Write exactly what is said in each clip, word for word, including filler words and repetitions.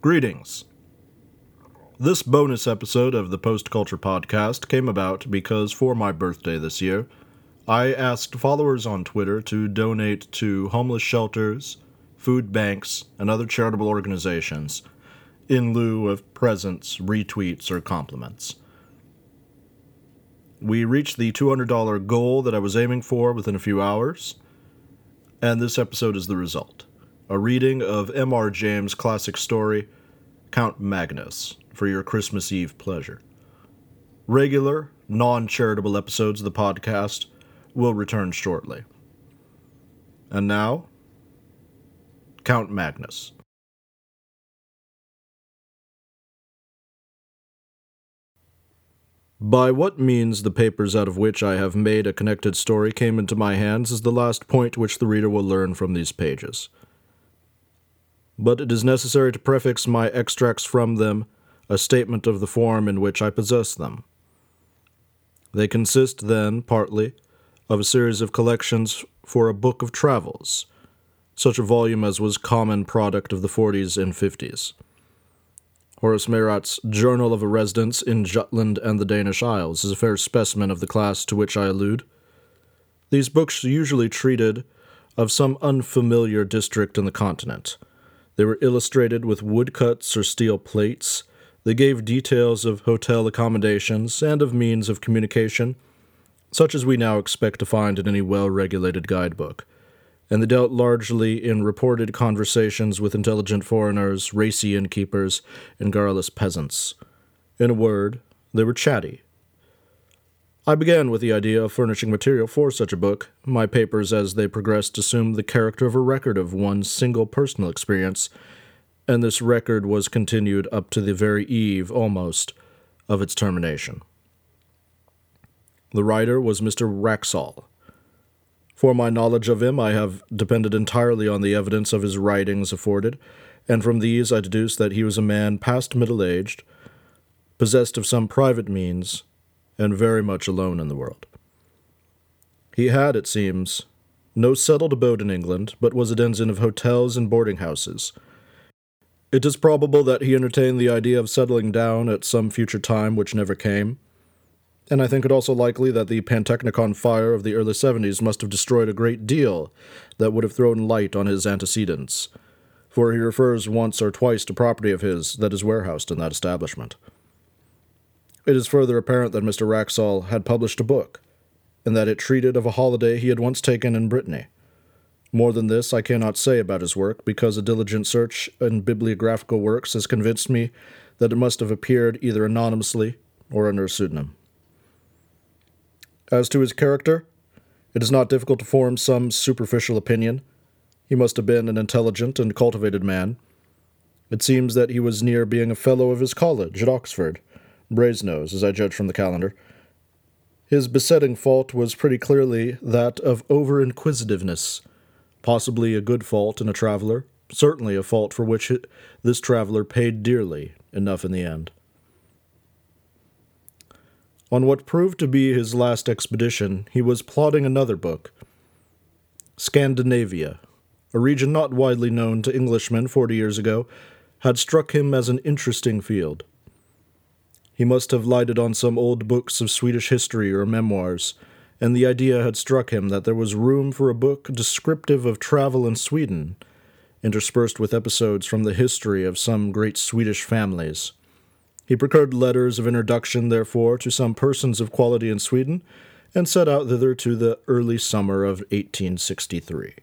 Greetings. This bonus episode of the Post Culture Podcast came about because for my birthday this year, I asked followers on Twitter to donate to homeless shelters, food banks, and other charitable organizations in lieu of presents, retweets, or compliments. We reached the two hundred dollars goal that I was aiming for within a few hours, and this episode is the result. A reading of M R James' classic story, Count Magnus, for your Christmas Eve pleasure. Regular, non-charitable episodes of the podcast will return shortly. And now, Count Magnus. By what means the papers out of which I have made a connected story came into my hands is the last point which the reader will learn from these pages. But it is necessary to prefix my extracts from them a statement of the form in which I possess them. They consist, then, partly, of a series of collections for a book of travels, such a volume as was common product of the forties and fifties. Horace Mayrat's Journal of a Residence in Jutland and the Danish Isles is a fair specimen of the class to which I allude. These books usually treated of some unfamiliar district in the continent. They were illustrated with woodcuts or steel plates. They gave details of hotel accommodations and of means of communication, such as we now expect to find in any well-regulated guidebook. And they dealt largely in reported conversations with intelligent foreigners, racy innkeepers, and garrulous peasants. In a word, they were chatty. I began with the idea of furnishing material for such a book. My papers, as they progressed, assumed the character of a record of one single personal experience, and this record was continued up to the very eve, almost, of its termination. The writer was Mister Wraxall. For my knowledge of him, I have depended entirely on the evidence of his writings afforded, and from these I deduce that he was a man past middle-aged, possessed of some private means, and very much alone in the world. He had, it seems, no settled abode in England, but was a denizen of hotels and boarding-houses. It is probable that he entertained the idea of settling down at some future time which never came, and I think it also likely that the Pantechnicon fire of the early seventies must have destroyed a great deal that would have thrown light on his antecedents, for he refers once or twice to property of his that is warehoused in that establishment. It is further apparent that Mister Wraxall had published a book, and that it treated of a holiday he had once taken in Brittany. More than this I cannot say about his work, because a diligent search in bibliographical works has convinced me that it must have appeared either anonymously or under a pseudonym. As to his character, it is not difficult to form some superficial opinion. He must have been an intelligent and cultivated man. It seems that he was near being a fellow of his college at Oxford, Brasenose, as I judge from the calendar. His besetting fault was pretty clearly that of over-inquisitiveness, possibly a good fault in a traveler, certainly a fault for which it, this traveler paid dearly enough in the end. On what proved to be his last expedition, he was plotting another book, Scandinavia, a region not widely known to Englishmen forty years ago, had struck him as an interesting field. He must have lighted on some old books of Swedish history or memoirs, and the idea had struck him that there was room for a book descriptive of travel in Sweden, interspersed with episodes from the history of some great Swedish families. He procured letters of introduction, therefore, to some persons of quality in Sweden, and set out thither to the early summer of eighteen sixty-three.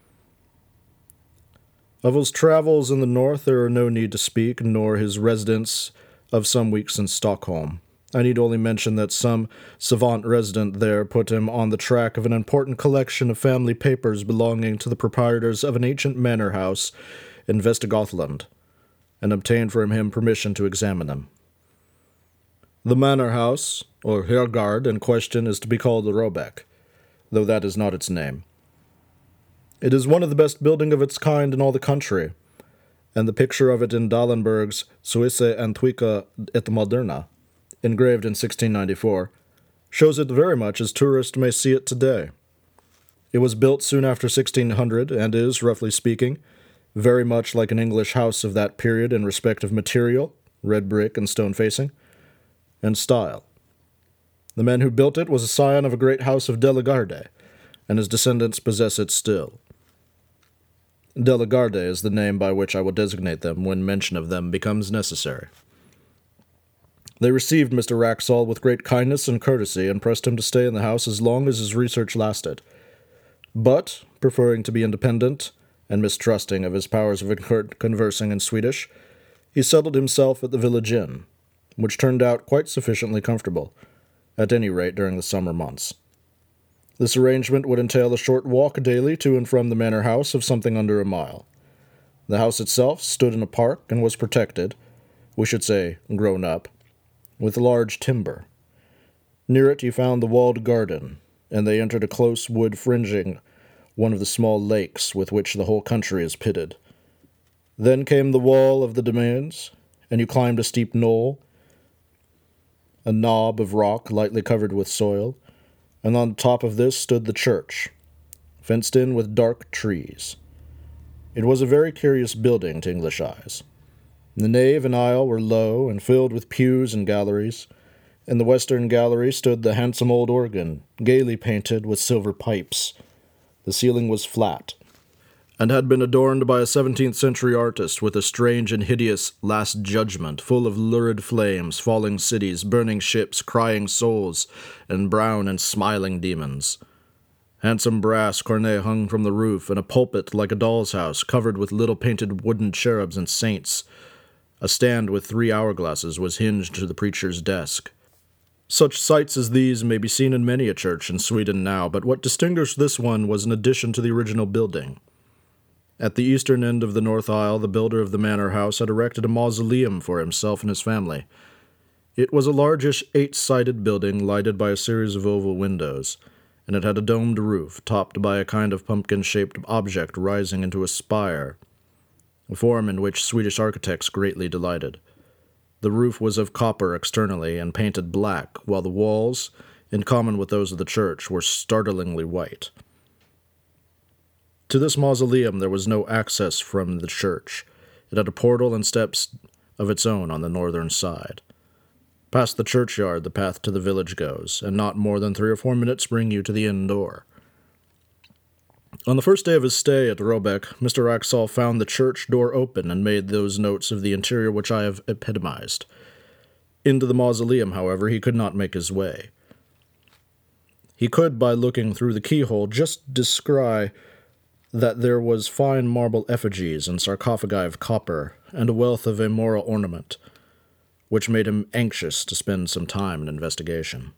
Of his travels in the north there are no need to speak, nor his residence of some weeks in Stockholm. I need only mention that some savant resident there put him on the track of an important collection of family papers belonging to the proprietors of an ancient manor house in Västergötland, and obtained from him permission to examine them. The manor house, or Hergard, in question is to be called the Robeck, though that is not its name. It is one of the best building of its kind in all the country, and the picture of it in Dallenberg's Suisse Antiqua et Moderna, engraved in sixteen ninety-four, shows it very much as tourists may see it today. It was built soon after sixteen hundred, and is, roughly speaking, very much like an English house of that period in respect of material, red brick and stone facing, and style. The man who built it was a scion of a great house of De la Garde, and his descendants possess it still. De la Garde is the name by which I will designate them when mention of them becomes necessary. They received Mister Wraxall with great kindness and courtesy, and pressed him to stay in the house as long as his research lasted. But, preferring to be independent, and mistrusting of his powers of conversing in Swedish, he settled himself at the village inn, which turned out quite sufficiently comfortable, at any rate during the summer months. This arrangement would entail a short walk daily to and from the manor house of something under a mile. The house itself stood in a park and was protected, we should say grown up, with large timber. Near it you found the walled garden, and they entered a close wood fringing one of the small lakes with which the whole country is pitted. Then came the wall of the domains, and you climbed a steep knoll, a knob of rock lightly covered with soil, and on top of this stood the church, fenced in with dark trees. It was a very curious building to English eyes. The nave and aisle were low and filled with pews and galleries. In the western gallery stood the handsome old organ, gaily painted with silver pipes. The ceiling was flat, and had been adorned by a seventeenth-century artist with a strange and hideous Last Judgment, full of lurid flames, falling cities, burning ships, crying souls, and brown and smiling demons. Handsome brass cornet hung from the roof, and a pulpit like a doll's house, covered with little painted wooden cherubs and saints. A stand with three hourglasses was hinged to the preacher's desk. Such sights as these may be seen in many a church in Sweden now, but what distinguished this one was an addition to the original building. At the eastern end of the north aisle, the builder of the manor house had erected a mausoleum for himself and his family. It was a largish eight-sided building lighted by a series of oval windows, and it had a domed roof, topped by a kind of pumpkin-shaped object rising into a spire, a form in which Swedish architects greatly delighted. The roof was of copper externally and painted black, while the walls, in common with those of the church, were startlingly white. To this mausoleum there was no access from the church. It had a portal and steps of its own on the northern side. Past the churchyard the path to the village goes, and not more than three or four minutes bring you to the inn door. On the first day of his stay at Robeck, Mister Wraxall found the church door open and made those notes of the interior which I have epitomized. Into the mausoleum, however, he could not make his way. He could, by looking through the keyhole, just descry that there was fine marble effigies and sarcophagi of copper, and a wealth of immoral ornament, which made him anxious to spend some time in investigation.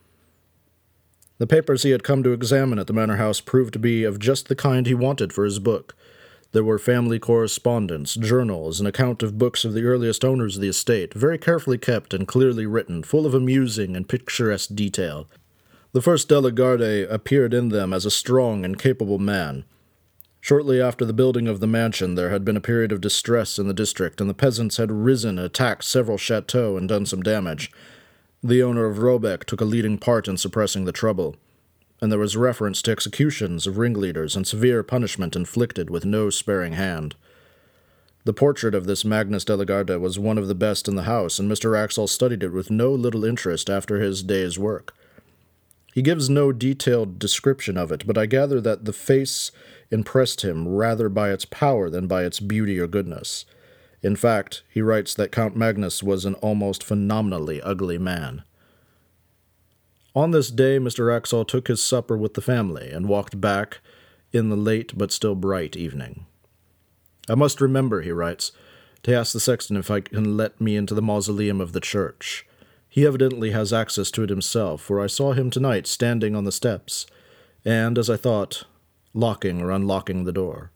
The papers he had come to examine at the manor house proved to be of just the kind he wanted for his book. There were family correspondence, journals, an account of books of the earliest owners of the estate, very carefully kept and clearly written, full of amusing and picturesque detail. The first De la Garde appeared in them as a strong and capable man. Shortly after the building of the mansion, there had been a period of distress in the district, and the peasants had risen and attacked several chateaux and done some damage. The owner of Robeck took a leading part in suppressing the trouble, and there was reference to executions of ringleaders and severe punishment inflicted with no sparing hand. The portrait of this Magnus de la Garde was one of the best in the house, and Mister Wraxall studied it with no little interest after his day's work. He gives no detailed description of it, but I gather that the face impressed him rather by its power than by its beauty or goodness. In fact, he writes that Count Magnus was an almost phenomenally ugly man. On this day, Mister Wraxall took his supper with the family and walked back in the late but still bright evening. I must remember, he writes, to ask the sexton if I can let me into the mausoleum of the church. He evidently has access to it himself, for I saw him tonight standing on the steps, and, as I thought, locking or unlocking the door.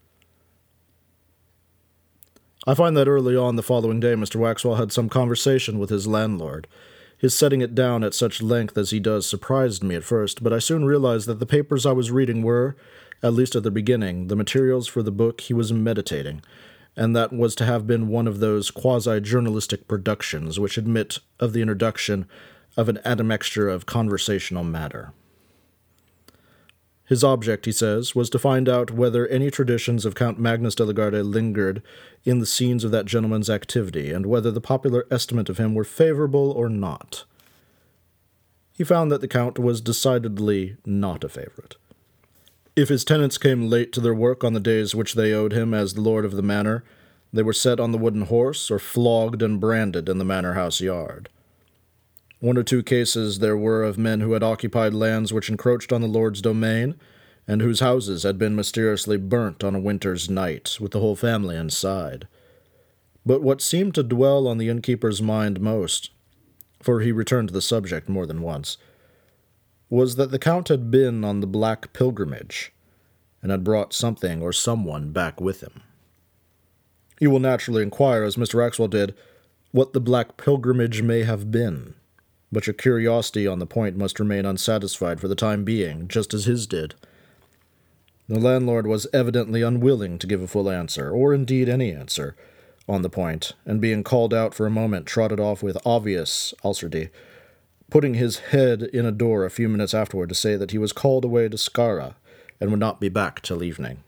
I find that early on the following day Mister Wraxall had some conversation with his landlord. His setting it down at such length as he does surprised me at first, but I soon realized that the papers I was reading were, at least at the beginning, the materials for the book he was meditating, and that was to have been one of those quasi-journalistic productions which admit of the introduction of an admixture of conversational matter. His object, he says, was to find out whether any traditions of Count Magnus de la Garde lingered in the scenes of that gentleman's activity, and whether the popular estimate of him were favorable or not. He found that the Count was decidedly not a favorite. If his tenants came late to their work on the days which they owed him as the lord of the manor, they were set on the wooden horse or flogged and branded in the manor house yard. One or two cases there were of men who had occupied lands which encroached on the lord's domain, and whose houses had been mysteriously burnt on a winter's night, with the whole family inside. But what seemed to dwell on the innkeeper's mind most, for he returned to the subject more than once, was that the Count had been on the Black Pilgrimage, and had brought something or someone back with him. You will naturally inquire, as Mister Axwell did, what the Black Pilgrimage may have been, but your curiosity on the point must remain unsatisfied for the time being, just as his did. The landlord was evidently unwilling to give a full answer, or indeed any answer, on the point, and being called out for a moment, trotted off with obvious ulcerity, putting his head in a door a few minutes afterward to say that he was called away to Skara, and would not be back till evening.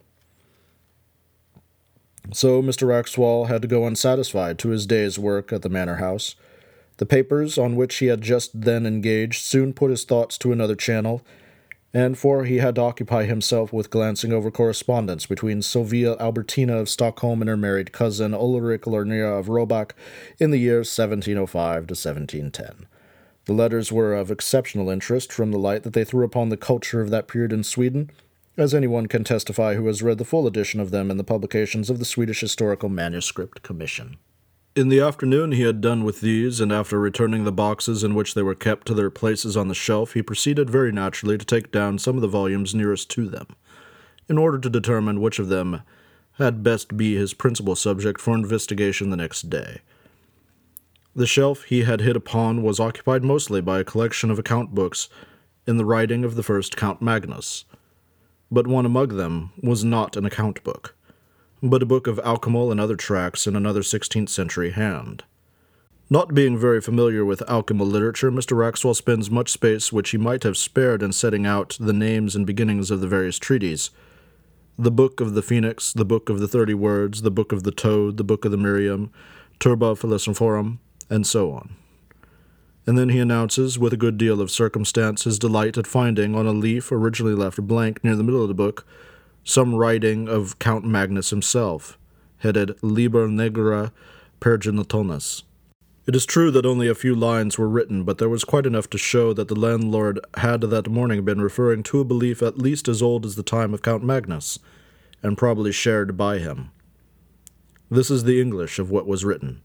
So Mister Axwell had to go unsatisfied to his day's work at the manor house. The papers on which he had just then engaged soon put his thoughts to another channel, and for he had to occupy himself with glancing over correspondence between Sylvia Albertina of Stockholm and her married cousin Ulrich Lornia of Robach in the years seventeen oh five to seventeen ten. The letters were of exceptional interest from the light that they threw upon the culture of that period in Sweden, as anyone can testify who has read the full edition of them in the publications of the Swedish Historical Manuscript Commission. In the afternoon he had done with these, and after returning the boxes in which they were kept to their places on the shelf, he proceeded very naturally to take down some of the volumes nearest to them, in order to determine which of them had best be his principal subject for investigation the next day. The shelf he had hit upon was occupied mostly by a collection of account books in the writing of the first Count Magnus, but one among them was not an account book, but a book of alchemical and other tracts in another sixteenth century hand. Not being very familiar with alchemical literature, Mister Axwell spends much space which he might have spared in setting out the names and beginnings of the various treaties. The Book of the Phoenix, the Book of the Thirty Words, the Book of the Toad, the Book of the Miriam, Turba Philosophorum, and so on. And then he announces, with a good deal of circumstance, his delight at finding, on a leaf originally left blank near the middle of the book, some writing of Count Magnus himself, headed Liber Negra Perginatonus. It is true that only a few lines were written, but there was quite enough to show that the landlord had that morning been referring to a belief at least as old as the time of Count Magnus, and probably shared by him. This is the English of what was written.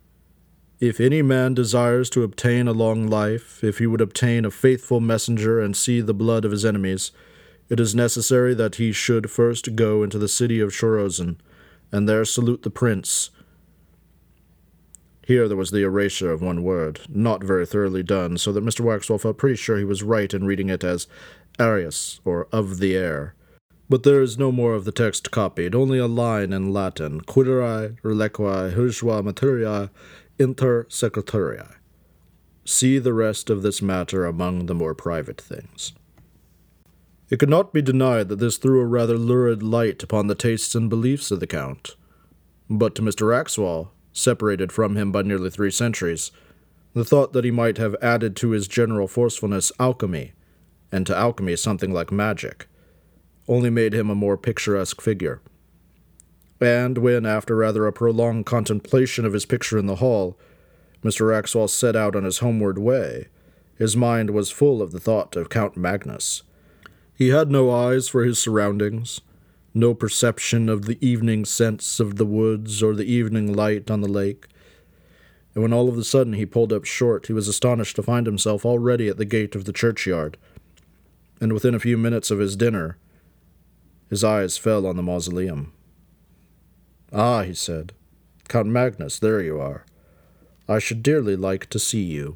If any man desires to obtain a long life, if he would obtain a faithful messenger and see the blood of his enemies, it is necessary that he should first go into the city of Shorozen, and there salute the prince. Here there was the erasure of one word, not very thoroughly done, so that Mister Waxwell felt pretty sure he was right in reading it as Arius, or of the air. But there is no more of the text copied, only a line in Latin, Quidere reliquiae ursua materiae inter secretarii. See the rest of this matter among the more private things. It could not be denied that this threw a rather lurid light upon the tastes and beliefs of the Count. But to Mister Axwell, separated from him by nearly three centuries, the thought that he might have added to his general forcefulness alchemy, and to alchemy something like magic, only made him a more picturesque figure. And when, after rather a prolonged contemplation of his picture in the hall, Mister Axwell set out on his homeward way, his mind was full of the thought of Count Magnus. He had no eyes for his surroundings, no perception of the evening scents of the woods or the evening light on the lake, and when all of a sudden he pulled up short, he was astonished to find himself already at the gate of the churchyard, and within a few minutes of his dinner, his eyes fell on the mausoleum. "Ah," he said, "Count Magnus, there you are. I should dearly like to see you."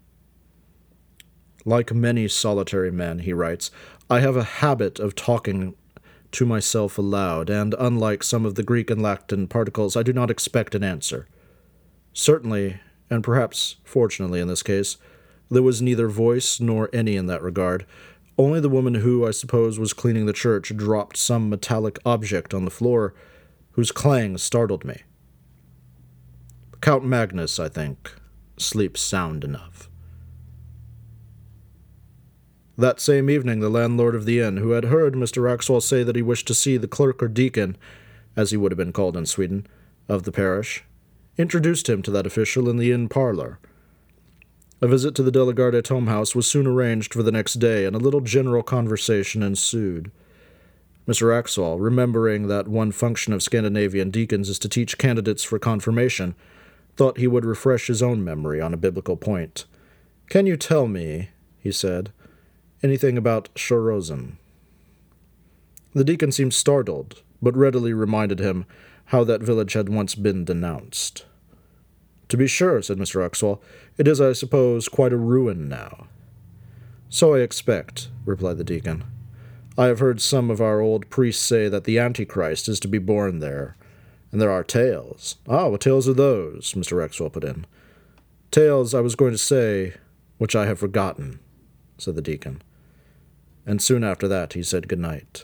Like many solitary men, he writes, I have a habit of talking to myself aloud, and unlike some of the Greek and Latin particles, I do not expect an answer. Certainly, and perhaps fortunately in this case, there was neither voice nor any in that regard, Only the woman who, I suppose, was cleaning the church dropped some metallic object on the floor, whose clang startled me. Count Magnus, I think, sleeps sound enough. That same evening, the landlord of the inn, who had heard Mister Axwell say that he wished to see the clerk or deacon, as he would have been called in Sweden, of the parish, introduced him to that official in the inn parlor. A visit to the De la Garde home house was soon arranged for the next day, and a little general conversation ensued. Mister Axwell, remembering that one function of Scandinavian deacons is to teach candidates for confirmation, thought he would refresh his own memory on a biblical point. "Can you tell me," he said, "anything about Sjörosen?" The deacon seemed startled, but readily reminded him how that village had once been denounced. "To be sure," said Mister Axwell, "it is, I suppose, quite a ruin now." "So I expect," replied the deacon. "I have heard some of our old priests say that the Antichrist is to be born there, and there are tales." "Ah, what tales are those?" Mister Axwell put in. "Tales, I was going to say, which I have forgotten," said the deacon. And soon after that he said good night.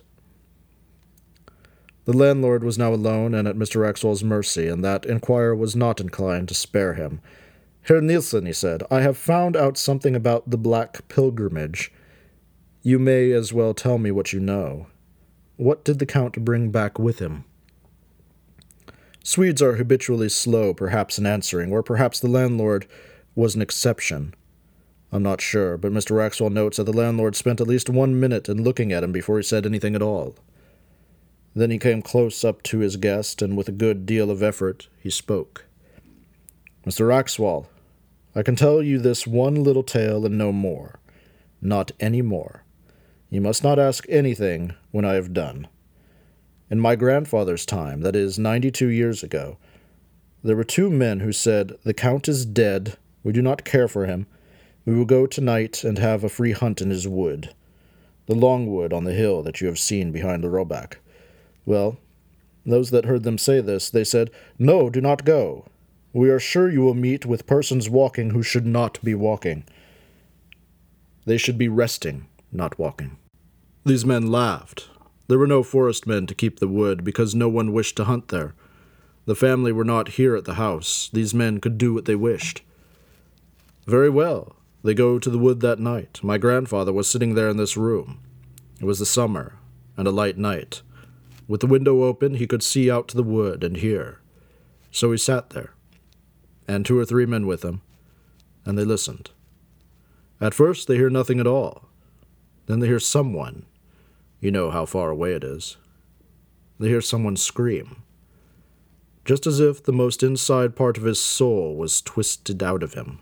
The landlord was now alone and at Mister Axwell's mercy, and that inquirer was not inclined to spare him. "Herr Nielsen," he said, "I have found out something about the Black Pilgrimage. You may as well tell me what you know. What did the Count bring back with him?" Swedes are habitually slow, perhaps in answering, or perhaps the landlord was an exception. I'm not sure, but Mister Axwell notes that the landlord spent at least one minute in looking at him before he said anything at all. Then he came close up to his guest, and with a good deal of effort he spoke. "Mister Axwell, I can tell you this one little tale and no more. Not any more. You must not ask anything when I have done. In my grandfather's time, that is, ninety-two years ago, there were two men who said, 'The Count is dead, we do not care for him, we will go tonight and have a free hunt in his wood, the long wood on the hill that you have seen behind the Roback.' Well, those that heard them say this, they said, 'No, do not go. We are sure you will meet with persons walking who should not be walking. They should be resting, not walking.' These men laughed. There were no forest men to keep the wood, because no one wished to hunt there. The family were not here at the house. These men could do what they wished. Very well. They go to the wood that night. My grandfather was sitting there in this room. It was the summer, and a light night. With the window open, he could see out to the wood and hear. So he sat there, and two or three men with him, and they listened. At first they hear nothing at all. Then they hear someone. You know how far away it is. They hear someone scream, just as if the most inside part of his soul was twisted out of him.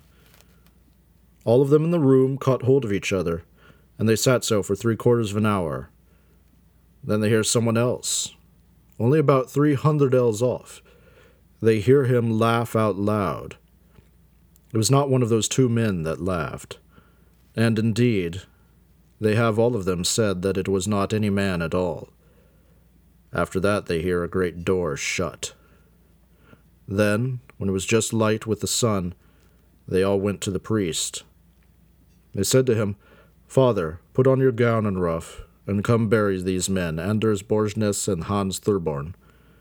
All of them in the room caught hold of each other, and they sat so for three quarters of an hour. Then they hear someone else, only about three hundred ells off. They hear him laugh out loud. It was not one of those two men that laughed, and indeed, they have all of them said that it was not any man at all. After that they hear a great door shut. Then, when it was just light with the sun, they all went to the priest. They said to him, 'Father, put on your gown and ruff, and come bury these men, Anders Borgsnes and Hans Thurborn.'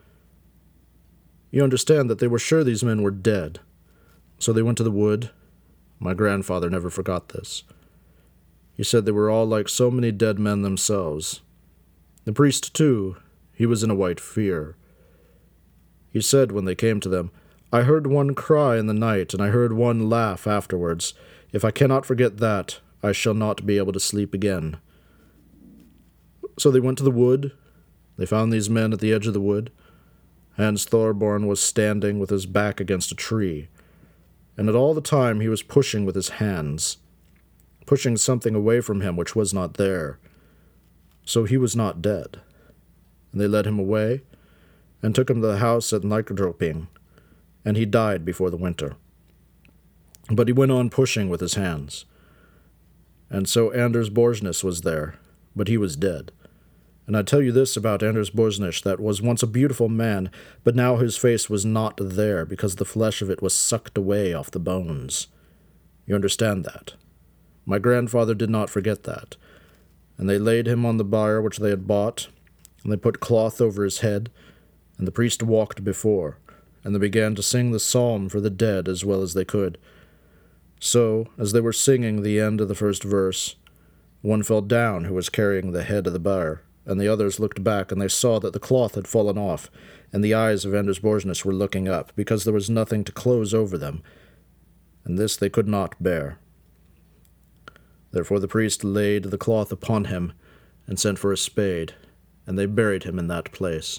You understand that they were sure these men were dead. So they went to the wood. My grandfather never forgot this. He said they were all like so many dead men themselves. The priest, too, he was in a white fear. He said when they came to them, 'I heard one cry in the night, and I heard one laugh afterwards. If I cannot forget that, I shall not be able to sleep again.' So they went to the wood. They found these men at the edge of the wood. Hans Thorborn was standing with his back against a tree, and at all the time he was pushing with his hands, pushing something away from him which was not there. So he was not dead. And they led him away, and took him to the house at Nykerdroping, and he died before the winter. But he went on pushing with his hands. And so Anders Borgsnes was there, but he was dead. And I tell you this about Anders Borgsnes, that was once a beautiful man, but now his face was not there, because the flesh of it was sucked away off the bones. You understand that? My grandfather did not forget that. And they laid him on the bier which they had bought, and they put cloth over his head, and the priest walked before, and they began to sing the psalm for the dead as well as they could. So, as they were singing the end of the first verse, one fell down who was carrying the head of the bier, and the others looked back, and they saw that the cloth had fallen off, and the eyes of Anders Borsnes were looking up, because there was nothing to close over them, and this they could not bear. Therefore the priest laid the cloth upon him, and sent for a spade, and they buried him in that place.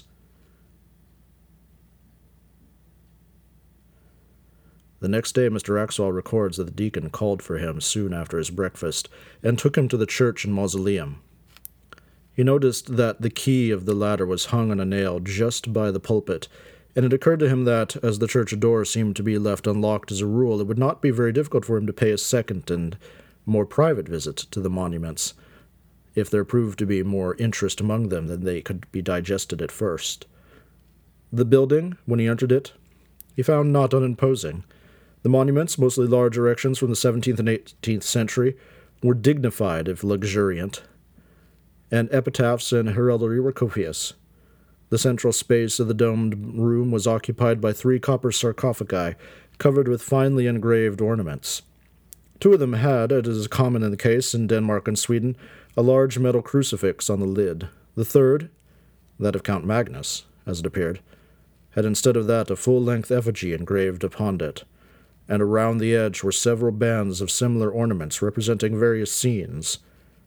The next day Mister Axwell records that the deacon called for him soon after his breakfast, and took him to the church and mausoleum. He noticed that the key of the latter was hung on a nail just by the pulpit, and it occurred to him that, as the church door seemed to be left unlocked as a rule, it would not be very difficult for him to pay a second and more private visit to the monuments, if there proved to be more interest among them than they could be digested at first. The building, when he entered it, he found not unimposing. The monuments, mostly large erections from the seventeenth and eighteenth century, were dignified if luxuriant, and epitaphs and heraldry were copious. The central space of the domed room was occupied by three copper sarcophagi, covered with finely engraved ornaments. Two of them had, as is common in the case in Denmark and Sweden, a large metal crucifix on the lid. The third, that of Count Magnus, as it appeared, had instead of that a full-length effigy engraved upon it, and around the edge were several bands of similar ornaments representing various scenes.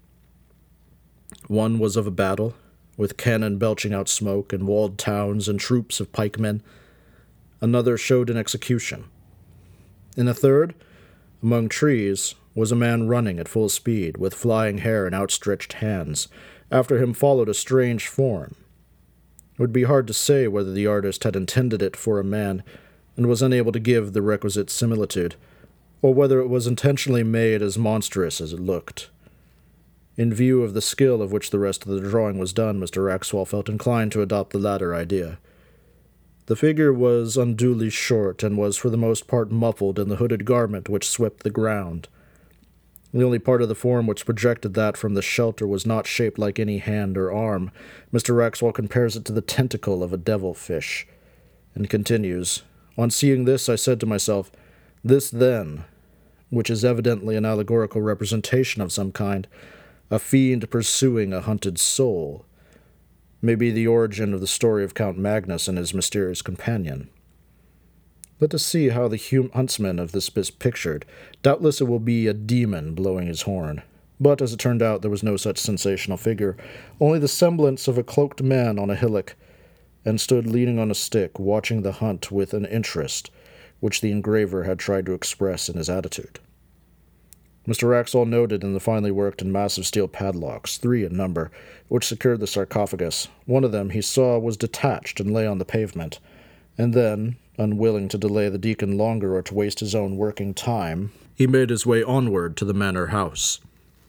One was of a battle, with cannon belching out smoke, and walled towns and troops of pikemen. Another showed an execution. In a third, among trees, was a man running at full speed, with flying hair and outstretched hands. After him followed a strange form. It would be hard to say whether the artist had intended it for a man, and was unable to give the requisite similitude, or whether it was intentionally made as monstrous as it looked. In view of the skill of which the rest of the drawing was done, Mister Axwell felt inclined to adopt the latter idea. The figure was unduly short, and was for the most part muffled in the hooded garment which swept the ground. The only part of the form which projected that from the shelter was not shaped like any hand or arm. Mister Axwell compares it to the tentacle of a devil-fish, and continues, "On seeing this, I said to myself, this then, which is evidently an allegorical representation of some kind, a fiend pursuing a hunted soul, may be the origin of the story of Count Magnus and his mysterious companion. Let us see how the hum- huntsman of this is pictured. Doubtless it will be a demon blowing his horn. But, as it turned out, there was no such sensational figure, only the semblance of a cloaked man on a hillock, and stood leaning on a stick, watching the hunt with an interest which the engraver had tried to express in his attitude." Mister Axwell noted in the finely worked and massive steel padlocks, three in number, which secured the sarcophagus. One of them, he saw, was detached and lay on the pavement, and then, unwilling to delay the deacon longer or to waste his own working time, he made his way onward to the manor house.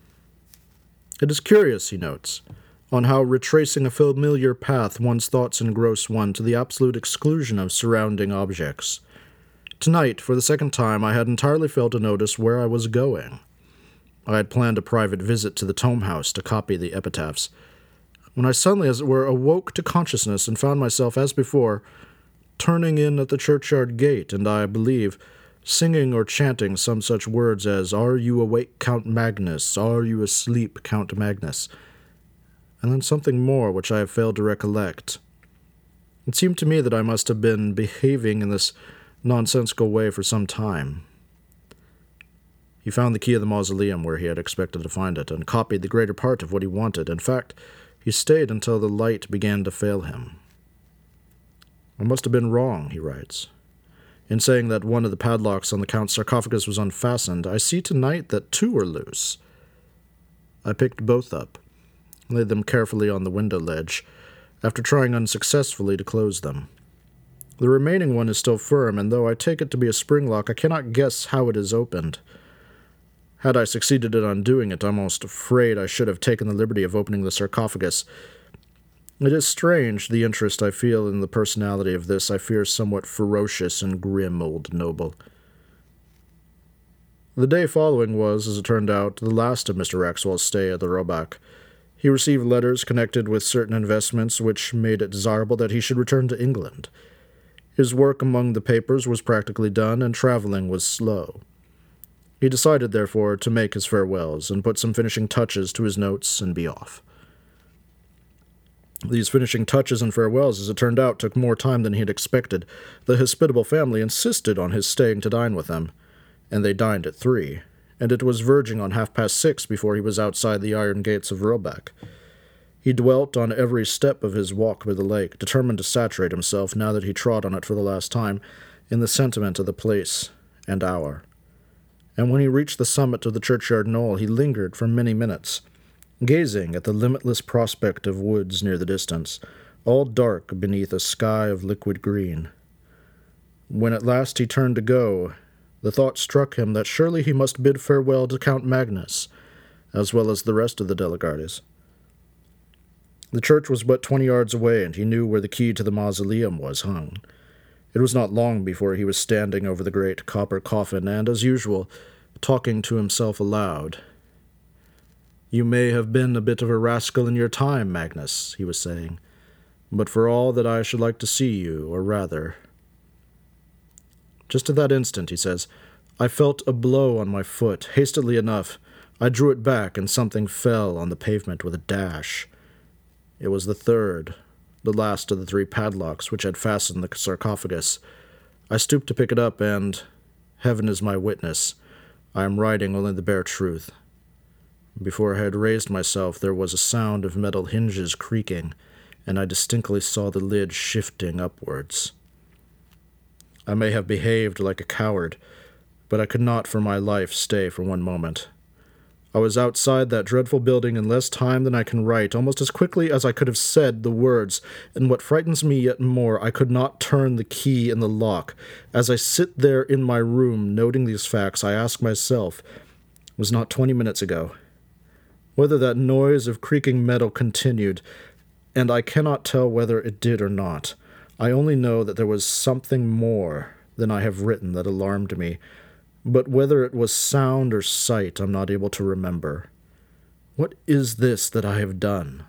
It is curious, he notes, on how retracing a familiar path one's thoughts engross one to the absolute exclusion of surrounding objects. Tonight, for the second time, I had entirely failed to notice where I was going. I had planned a private visit to the Tome House to copy the epitaphs, when I suddenly, as it were, awoke to consciousness and found myself, as before, turning in at the churchyard gate, and I believe, singing or chanting some such words as, "Are you awake, Count Magnus? Are you asleep, Count Magnus?" And then something more which I have failed to recollect. It seemed to me that I must have been behaving in this nonsensical way for some time. He found the key of the mausoleum where he had expected to find it, and copied the greater part of what he wanted. In fact, he stayed until the light began to fail him. "I must have been wrong," he writes, "in saying that one of the padlocks on the Count's sarcophagus was unfastened. I see tonight that two are loose. I picked both up, laid them carefully on the window ledge, after trying unsuccessfully to close them. The remaining one is still firm, and though I take it to be a spring lock, I cannot guess how it is opened. Had I succeeded in undoing it, I'm almost afraid I should have taken the liberty of opening the sarcophagus. It is strange, the interest I feel in the personality of this, I fear, somewhat ferocious and grim old noble." The day following was, as it turned out, the last of Mister Axwell's stay at the Roebuck. He received letters connected with certain investments which made it desirable that he should return to England. His work among the papers was practically done, and traveling was slow. He decided, therefore, to make his farewells and put some finishing touches to his notes and be off. These finishing touches and farewells, as it turned out, took more time than he had expected. The hospitable family insisted on his staying to dine with them, and they dined at three, and it was verging on half-past six before he was outside the iron gates of Roebuck. He dwelt on every step of his walk by the lake, determined to saturate himself, now that he trod on it for the last time, in the sentiment of the place and hour. And when he reached the summit of the churchyard knoll, he lingered for many minutes, gazing at the limitless prospect of woods near the distance, all dark beneath a sky of liquid green. When at last he turned to go, the thought struck him that surely he must bid farewell to Count Magnus, as well as the rest of the Delagardes. The church was but twenty yards away, and he knew where the key to the mausoleum was hung. It was not long before he was standing over the great copper coffin, and, as usual, talking to himself aloud. "You may have been a bit of a rascal in your time, Magnus," he was saying, "but for all that I should like to see you, or rather—" Just at that instant, he says, I felt a blow on my foot. Hastily enough, I drew it back, and something fell on the pavement with a dash. It was the third, the last of the three padlocks which had fastened the sarcophagus. I stooped to pick it up, and, heaven is my witness, I am writing only the bare truth. Before I had raised myself, there was a sound of metal hinges creaking, and I distinctly saw the lid shifting upwards. I may have behaved like a coward, but I could not for my life stay for one moment. I was outside that dreadful building in less time than I can write, almost as quickly as I could have said the words, and what frightens me yet more, I could not turn the key in the lock. As I sit there in my room, noting these facts, I ask myself, was not twenty minutes ago, whether that noise of creaking metal continued, and I cannot tell whether it did or not. I only know that there was something more than I have written that alarmed me, but whether it was sound or sight, I'm not able to remember. What is this that I have done?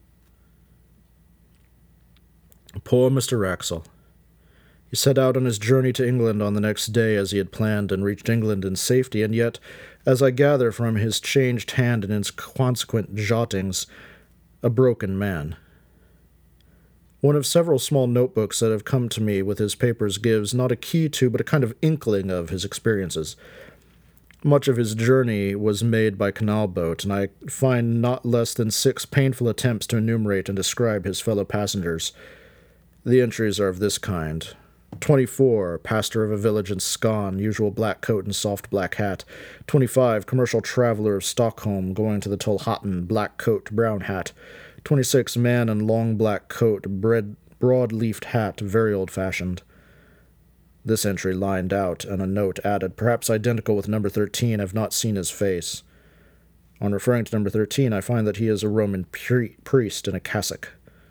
Poor Mister Wraxall. He set out on his journey to England on the next day as he had planned, and reached England in safety, and yet, as I gather from his changed hand and his consequent jottings, a broken man. One of several small notebooks that have come to me with his papers gives not a key to, but a kind of inkling of his experiences. Much of his journey was made by canal boat, and I find not less than six painful attempts to enumerate and describe his fellow passengers. The entries are of this kind. twenty-four, pastor of a village in Skåne, usual black coat and soft black hat. twenty-five, commercial traveler of Stockholm, going to the Tolhatten, black coat, brown hat. twenty-six, man in long black coat, bread, broad-leafed hat, very old-fashioned. This entry lined out, and a note added, perhaps identical with number thirteen. I've not seen his face. On referring to number thirteen, I find that he is a Roman pri- priest in a cassock.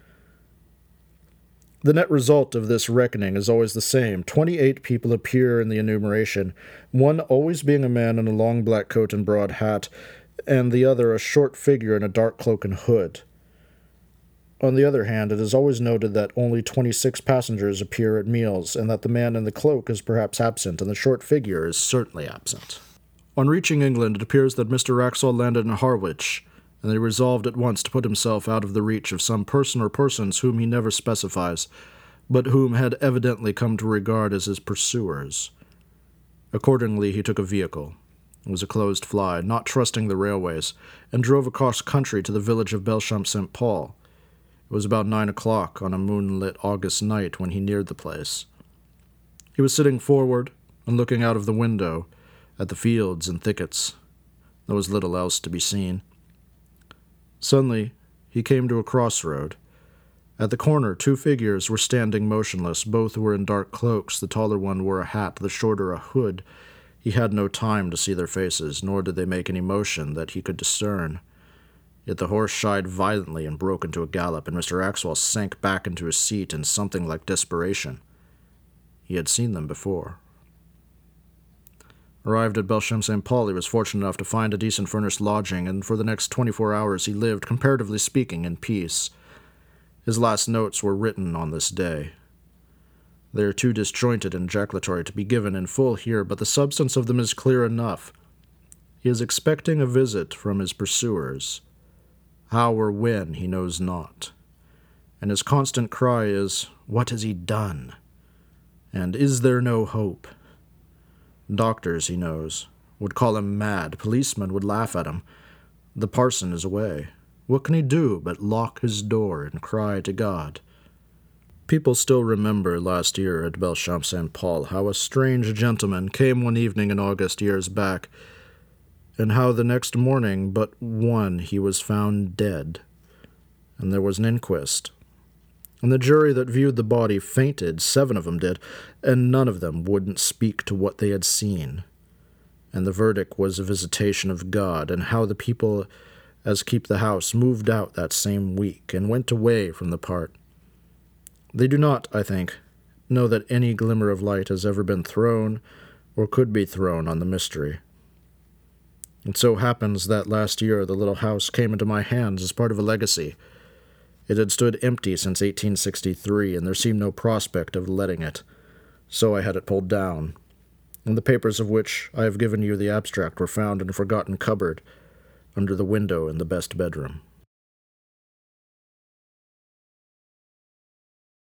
The net result of this reckoning is always the same. Twenty-eight people appear in the enumeration, one always being a man in a long black coat and broad hat, and the other a short figure in a dark cloak and hood. On the other hand, it is always noted that only twenty-six passengers appear at meals, and that the man in the cloak is perhaps absent, and the short figure is certainly absent. On reaching England, it appears that Mister Wraxall landed in Harwich, and he resolved at once to put himself out of the reach of some person or persons whom he never specifies, but whom had evidently come to regard as his pursuers. Accordingly, he took a vehicle. It was a closed fly, not trusting the railways, and drove across country to the village of Belchamp Saint Paul. It was about nine o'clock on a moonlit August night when he neared the place. He was sitting forward and looking out of the window at the fields and thickets. There was little else to be seen. Suddenly, he came to a crossroad. At the corner, two figures were standing motionless. Both were in dark cloaks. The taller one wore a hat, the shorter a hood. He had no time to see their faces, nor did they make any motion that he could discern. Yet the horse shied violently and broke into a gallop, and Mister Wraxall sank back into his seat in something like desperation. He had seen them before. Arrived at Belchamp Saint Paul, he was fortunate enough to find a decent furnished lodging, and for the next twenty-four hours he lived, comparatively speaking, in peace. His last notes were written on this day. They are too disjointed and ejaculatory to be given in full here, but the substance of them is clear enough. He is expecting a visit from his pursuers. How or when, he knows not. And his constant cry is, "What has he done?" And "Is there no hope?" Doctors, he knows, would call him mad. Policemen would laugh at him. The parson is away. What can he do but lock his door and cry to God? People still remember last year at Belchamp Saint Paul how a strange gentleman came one evening in August years back, and how the next morning but one he was found dead, and there was an inquest. And the jury that viewed the body fainted, seven of them did, and none of them wouldn't speak to what they had seen. And the verdict was a visitation of God, and how the people as keep the house moved out that same week, and went away from the part. They do not, I think, know that any glimmer of light has ever been thrown, or could be thrown, on the mystery. It so happens that last year the little house came into my hands as part of a legacy. It had stood empty since eighteen sixty-three, and there seemed no prospect of letting it, so I had it pulled down, and the papers of which I have given you the abstract were found in a forgotten cupboard under the window in the best bedroom.